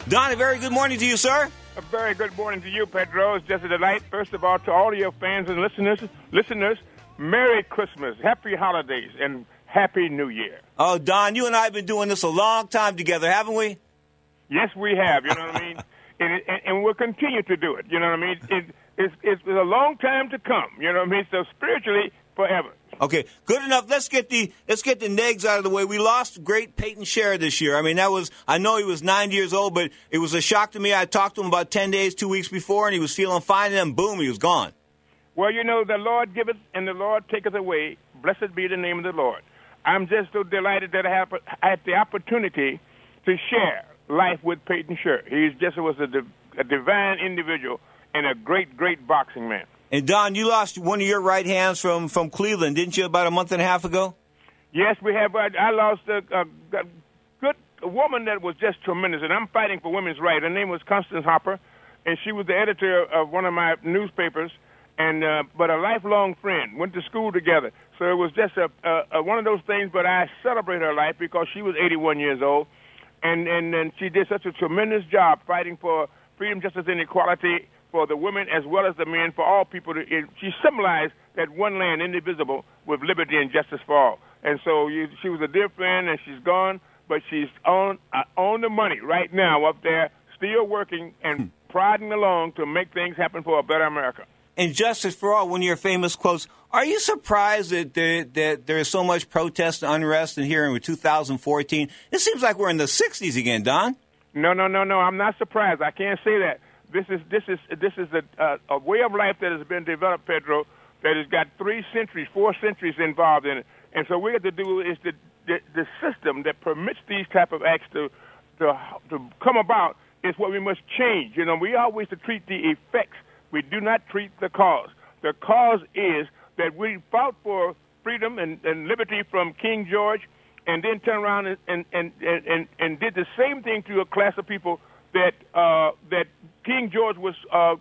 Don, a very good morning to you, sir. A very good morning to you, Pedro. It's just a delight. First of all, to all of your fans and listeners, Merry Christmas, Happy Holidays, and Happy New Year. Oh, Don, you and I have been doing this a long time together, haven't we? Yes, we have, you know what I mean? And we'll continue to do it, you know what I mean? It's a long time to come, you know what I mean? So spiritually, forever. Okay, good enough. Let's get the negs out of the way. We lost great Peyton Sherrod this year. I mean, I know he was 90 years old, but it was a shock to me. I talked to him about 10 days, 2 weeks before, and he was feeling fine, and then boom, he was gone. Well, you know, the Lord giveth and the Lord taketh away. Blessed be the name of the Lord. I'm just so delighted that I had the opportunity to share life with Peyton Sherrod. He just was a divine individual and a great, great boxing man. And, Don, you lost one of your right hands from Cleveland, didn't you, about a month and a half ago? Yes, we have. I lost a good woman that was just tremendous, and I'm fighting for women's rights. Her name was Constance Hopper, and she was the editor of one of my newspapers, but a lifelong friend. Went to school together. So it was just one of those things, but I celebrate her life because she was 81 years old, and she did such a tremendous job fighting for freedom, justice, and equality for the women as well as the men, for all people. She symbolized that one land, indivisible, with liberty and justice for all. And so she was a dear friend, and she's gone, but she's on the money right now up there, still working and prodding along to make things happen for a better America. And justice for all, one of your famous quotes. Are you surprised that there is so much protest and unrest in here in 2014? It seems like we're in the 60s again, Don. No. I'm not surprised. I can't say that. This is a way of life that has been developed, Pedro, that has got 4 centuries involved in it. And so what we have to do is the system that permits these type of acts to come about is what we must change. You know, we always to treat the effects. We do not treat the cause. The cause is that we fought for freedom and liberty from King George, and then turned around and did the same thing to a class of people that King George was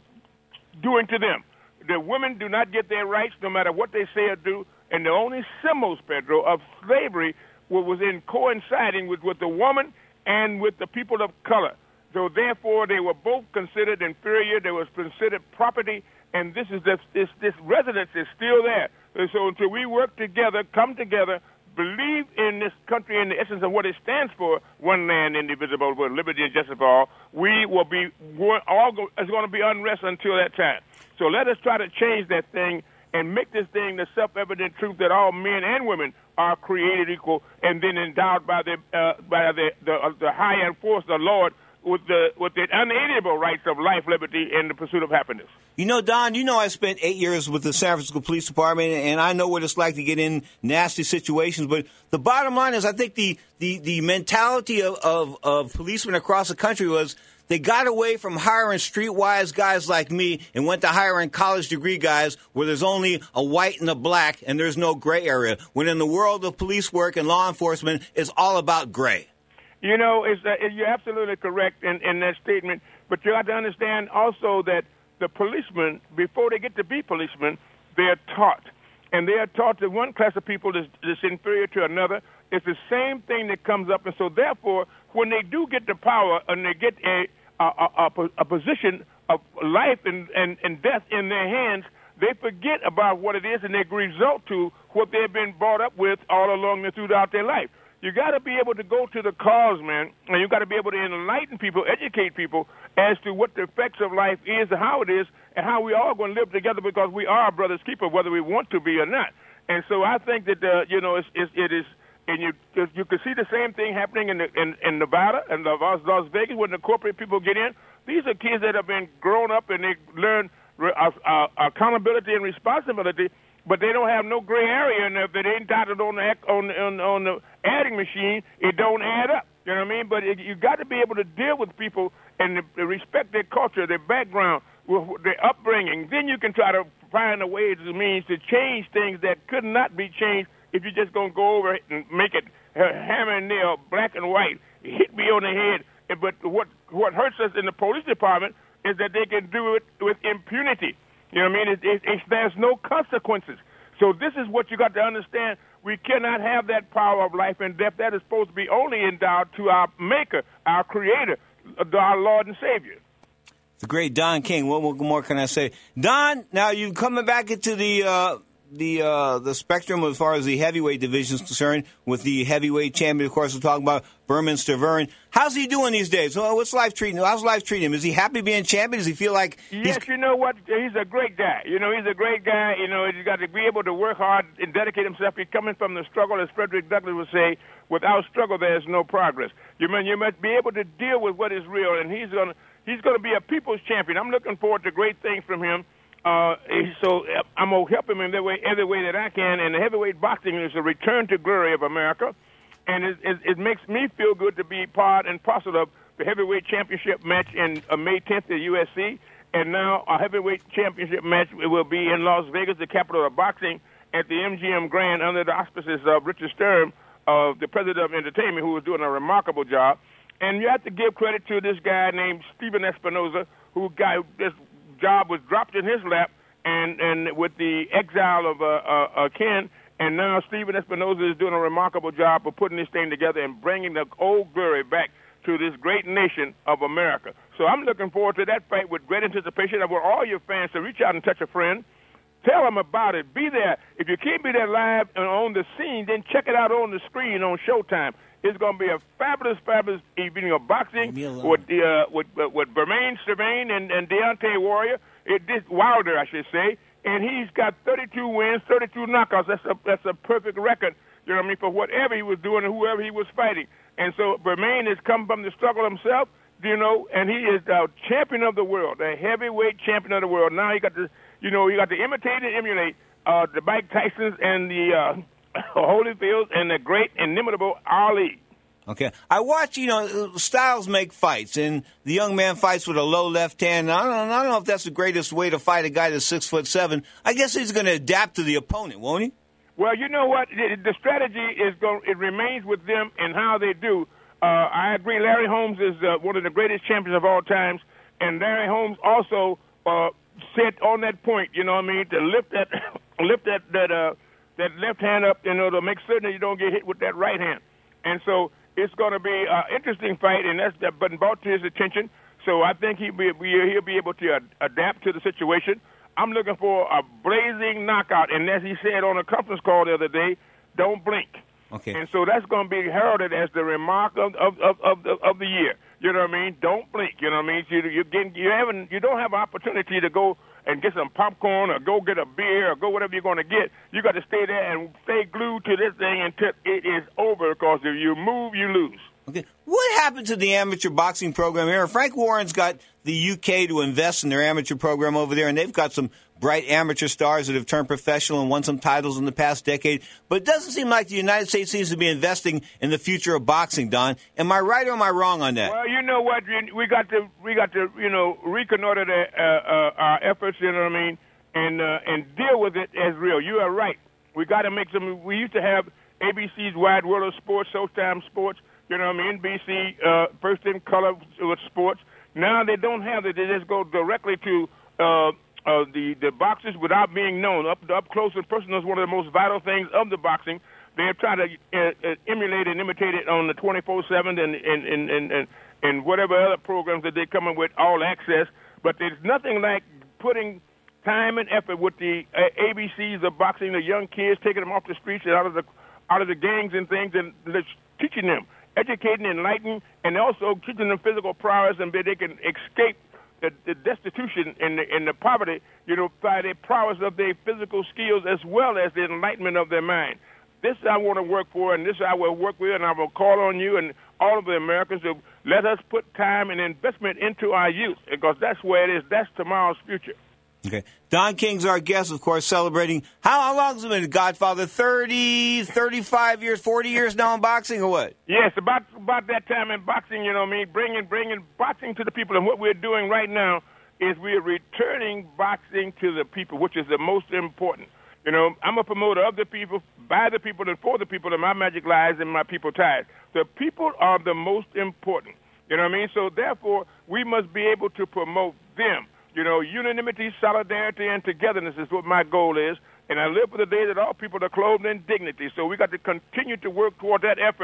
doing to them. The women do not get their rights no matter what they say or do, and the only symbols, Pedro, of slavery was in coinciding with the woman and with the people of color. So therefore, they were both considered inferior. They were considered property, and this residence is still there. And so until we work together, come together, believe in this country in the essence of what it stands for, one land indivisible with liberty and justice for all, we will be it's going to be unrest until that time. So let us try to change that thing and make this thing the self-evident truth that all men and women are created equal and then endowed by the higher force, the Lord, with the unalienable rights of life, liberty, and the pursuit of happiness. You know, Don, I spent 8 years with the San Francisco Police Department, and I know what it's like to get in nasty situations. But the bottom line is I think the mentality of policemen across the country was they got away from hiring streetwise guys like me and went to hiring college degree guys where there's only a white and a black and there's no gray area. When in the world of police work and law enforcement, it's all about gray. You know, you're absolutely correct in that statement, but you have to understand also that the policemen, before they get to be policemen, they're taught. And they are taught that one class of people is inferior to another. It's the same thing that comes up. And so, therefore, when they do get the power and they get a position of life and death in their hands, they forget about what it is and they result to what they've been brought up with all along and throughout their life. You got to be able to go to the cause, man, and you got to be able to enlighten people, educate people as to what the effects of life is and how it is and how we all going to live together because we are brothers keeper, whether we want to be or not. And so I think that, it is, and you can see the same thing happening in Nevada and Las Vegas when the corporate people get in. These are kids that have been grown up and they learn accountability and responsibility, but they don't have no gray area, and if it ain't dotted on the adding machine, it don't add up. You know what I mean? But you got to be able to deal with people and respect their culture, their background, their upbringing. Then you can try to find a way to means to change things that could not be changed if you're just going to go over it and make it hammer and nail, black and white, hit me on the head. But what hurts us in the police department is that they can do it with impunity. You know what I mean? There's no consequences. So this is what you got to understand. We cannot have that power of life and death. That is supposed to be only endowed to our Maker, our Creator. our Lord and Savior. The great Don King. What more can I say? Don, now you're coming back into the spectrum as far as the heavyweight division is concerned with the heavyweight champion. Of course, we're talking about Bermane Stiverne. How's he doing these days? How's life treating him? Is he happy being champion? Does he feel like Yes, you know what? He's a great guy. He's a great guy. He's got to be able to work hard and dedicate himself. He's coming from the struggle, as Frederick Douglass would say, without struggle there is no progress. You must be able to deal with what is real, and he's going to be a people's champion. I'm looking forward to great things from him. So I'm going to help him in every way that I can. And the heavyweight boxing is a return to glory of America. And it makes me feel good to be part and parcel of the heavyweight championship match in May 10th at USC. And now a heavyweight championship match will be in Las Vegas, the capital of boxing, at the MGM Grand under the auspices of Richard Sturm, the president of entertainment, who is doing a remarkable job. And you have to give credit to this guy named Stephen Espinoza, this job was dropped in his lap, and with the exile of Ken, and now Stephen Espinoza is doing a remarkable job of putting this thing together and bringing the old glory back to this great nation of America. So I'm looking forward to that fight with great anticipation. I want all your fans to reach out and touch a friend. Tell them about it. Be there. If you can't be there live and on the scene, then check it out on the screen on Showtime. It's going to be a fabulous, fabulous evening of boxing with Bermane Stiverne and Deontay Wilder, I should say. And he's got 32 wins, 32 knockouts. That's a perfect record, for whatever he was doing and whoever he was fighting. And so Bermane has come from the struggle himself, and he is the champion of the world, the heavyweight champion of the world. Now he got to, imitate and emulate the Mike Tysons and the Holyfields and the great inimitable Ali. Okay. I watch, styles make fights, and the young man fights with a low left hand. I don't know if that's the greatest way to fight a guy that's 6'7". I guess he's going to adapt to the opponent, won't he? Well, you know what? The strategy it remains with them and how they do. I agree. Larry Holmes is one of the greatest champions of all times, and Larry Holmes also set on that point. To lift that left hand up, to make certain that you don't get hit with that right hand. And so it's going to be an interesting fight, and that's been brought to his attention. So I think he'll be able to adapt to the situation. I'm looking for a blazing knockout, and as he said on a conference call the other day, don't blink. Okay. And so that's going to be heralded as the remark of the year. You know what I mean? Don't blink. You know what I mean? You don't have an opportunity to go and get some popcorn or go get a beer or go whatever you're going to get. You got to stay there and stay glued to this thing until it is over, because if you move, you lose. Okay. What happened to the amateur boxing program here? Frank Warren's got the UK to invest in their amateur program over there, and they've got some bright amateur stars that have turned professional and won some titles in the past decade. But it doesn't seem like the United States seems to be investing in the future of boxing, Don. Am I right or am I wrong on that? Well, you know what? We got to reconnoiter our efforts, you know what I mean, and deal with it as real. You are right. We got to make some. We used to have ABC's Wide World of Sports, Showtime Sports, you know what I mean, NBC, First in Color with sports. Now they don't have it. They just go directly to the boxers without being known. Up close and personal is one of the most vital things of the boxing. They're trying to emulate and imitate it on the 24/7 and whatever other programs that they come up with, all access. But there's nothing like putting time and effort with the ABCs of boxing, the young kids, taking them off the streets and out of the gangs and things, and teaching them, educating, enlightening, and also teaching them physical prowess, and they can escape the destitution and the poverty, by the prowess of their physical skills as well as the enlightenment of their mind. This I want to work for, and this I will work with, and I will call on you and all of the Americans to let us put time and investment into our youth, because that's where it is. That's tomorrow's future. Okay. Don King's our guest, of course, celebrating. How long has it been, Godfather? 30, 35 years, 40 years now in boxing, or what? Yes, about that time in boxing, you know what I mean, bringing boxing to the people. And what we're doing right now is we're returning boxing to the people, which is the most important. I'm a promoter of the people, by the people, and for the people, and my magic lies in my people ties. The people are the most important. You know what I mean? So, therefore, we must be able to promote them. Unanimity, solidarity, and togetherness is what my goal is. And I live for the day that all people are clothed in dignity. So we got to continue to work toward that effort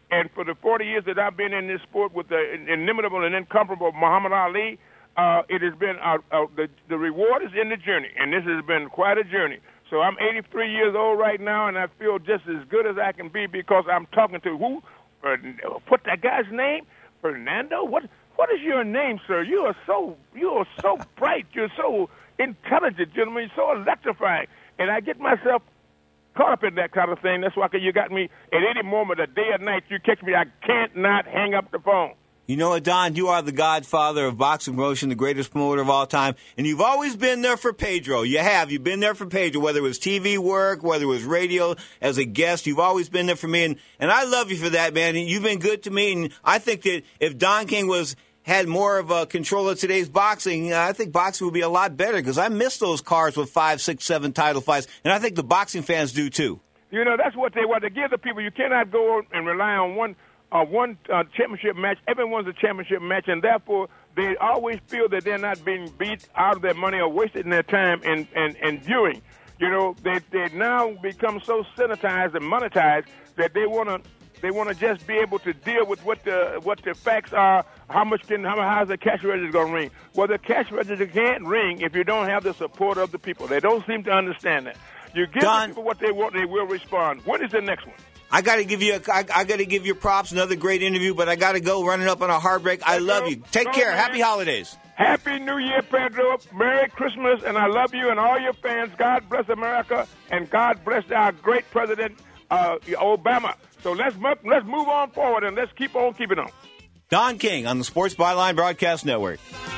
And for the 40 years that I've been in this sport with the inimitable and incomparable Muhammad Ali, it has been the reward is in the journey, and this has been quite a journey. So I'm 83 years old right now, and I feel just as good as I can be because I'm talking to who? Put that guy's name, Fernando. What is your name, sir? You are so bright. You're so intelligent, gentlemen. You're so electrifying, and I get myself caught up in that kind of thing. That's why you got me at any moment, a day or night. You catch me, I can't not hang up the phone. You know what, Don? You are the godfather of boxing promotion, the greatest promoter of all time, and you've always been there for Pedro. You have. You've been there for Pedro, whether it was TV work, whether it was radio as a guest. You've always been there for me, and I love you for that, man. And you've been good to me, and I think that if Don King had more of a control of today's boxing, I think boxing would be a lot better because I miss those cards with 5, 6, 7 title fights, and I think the boxing fans do too. You know, that's what they want to give the people. You cannot go and rely on one championship match. Everyone's a championship match, and therefore they always feel that they're not being beat out of their money or wasting their time in viewing. You know, they now become so sanitized and monetized that they want to just be able to deal with what the facts are. How's the cash register going to ring? Well, the cash register can't ring if you don't have the support of the people. They don't seem to understand that. You give the people what they want, they will respond. What is the next one? I got to give you props. Another great interview, but I got to go running up on a heartbreak. I love you. Take care. Man. Happy holidays. Happy New Year, Pedro. Merry Christmas, and I love you and all your fans. God bless America, and God bless our great president, Obama. So let's move on forward, and let's keep on keeping on. Don King on the Sports Byline Broadcast Network.